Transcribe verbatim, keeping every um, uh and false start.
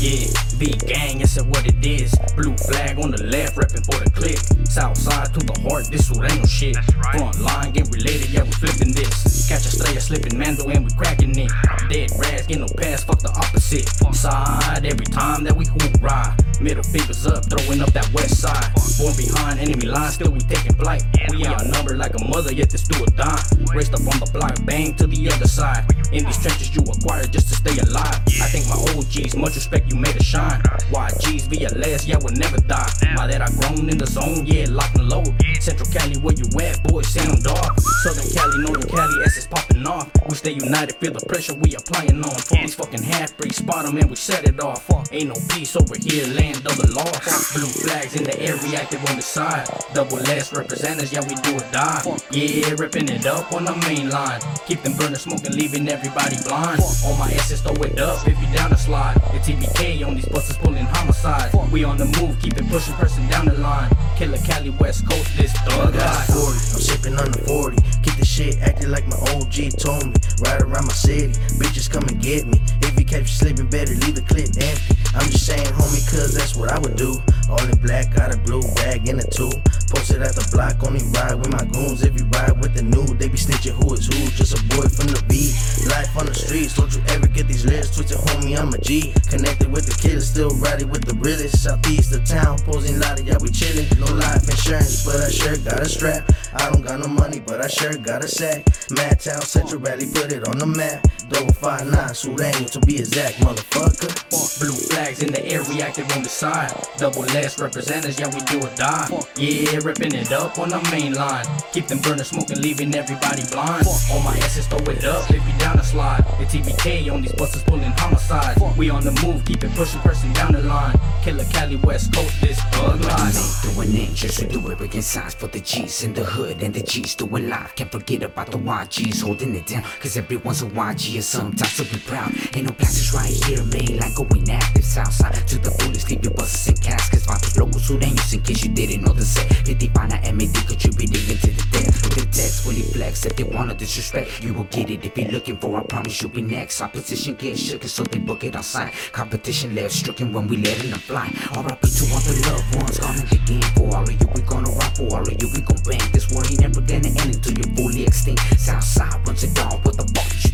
Yeah, V gang, that's what it is. Blue flag on the left, reppin' for the click. South side to the heart, this Sureño shit. Right. Front line, get related, yeah, we flipping this. Catch a strayer, slipping Mando, and we cracking it. Dead grass, get no pass, fuck the opposite. Side every time that we hoorah. Middle fingers up, throwing up that west side. Born behind enemy lines, still we taking flight. We outnumbered like a mother, yet this do a dime. Raced up on the block, bang to the other side. In these trenches you acquire just to stay alive. I think my O Gs, much respect, you made a shine. Y Gs, V L S, yeah, will never die. My that I grown in the zone, yeah, lock and load. Central Cali, where you at, boy, sound dog. Southern Cali, Northern Cali, S is popping off. We stay united, feel the pressure we applying on. These fucking half-breeds, spot them and we set it off. Ain't no peace over here, land of the law. Blue flags in the air, reactive on the side. Double S representatives, yeah, we do or die. Yeah, ripping it up on the main line. Keep them burners smoking, leaving everybody blind. On my S's, throw it up if you down the slide. The T B K on these buses pulling homicide. We on the move, keep it pushing, pressing down the line. Killer Cali, West Coast, this thug life. forty, I'm sipping on the forty. Keep the shit acting like my O G told me. Ride around my city, bitches come and get me. If you catch you slipping, better leave the clip empty. I'm just saying, homie, cause that's what I would do. All in black, got a blue bag in a two. Posted at the block, only ride with my goons. If you ride with the new, they be snitching who is who. Just a boy from the V. Life on the streets, don't you ever get these lyrics twisted, homie, I'm a G. Connected with the killers, still riding with the realest. Southeast of town, posing loud, yeah, we chillin'. No life insurance, but I sure got a strap. I don't got no money, but I sure got a sack. Mad Town, Central Rally, put it on the map. Double five nine, Sureño to be exact, motherfucker. Blue flags in the air, reactive on the side. Double S representatives, yeah, we do or die. Yeah, ripping it up on the main line. Keep them burners smoking, leaving everybody blind. On my S's, throw it up if you down the slide. The T B K on these buses pulling homicide. We on the move, keep it pushing, pressing down the line. Killer Cali, West Coast, this thug life. Doing it, just to do it, breaking signs for the G's in the hood and the G's doing live. Can't forget about the Y Gs holding it down, cause everyone's a Y G and sometimes so be proud. Ain't no plastics right here, main line going active. Southside to the fullest, leave your buses and caskets. Vatos locos sureños, in case you didn't know the set. fifty-five M A D contributing into the death. With the text, fully flex, if they wanna disrespect, you will get it if you're looking for, I promise you'll be next. Opposition gets shook, so they book it outside. Competition left stricken when we letting them fly. R I P to all the loved ones, gone in the game. For all of you, we gonna rock. For all of you, we gon' bang. This war ain't never gonna end until you're fully extinct. Southside runs it all, what the fuck you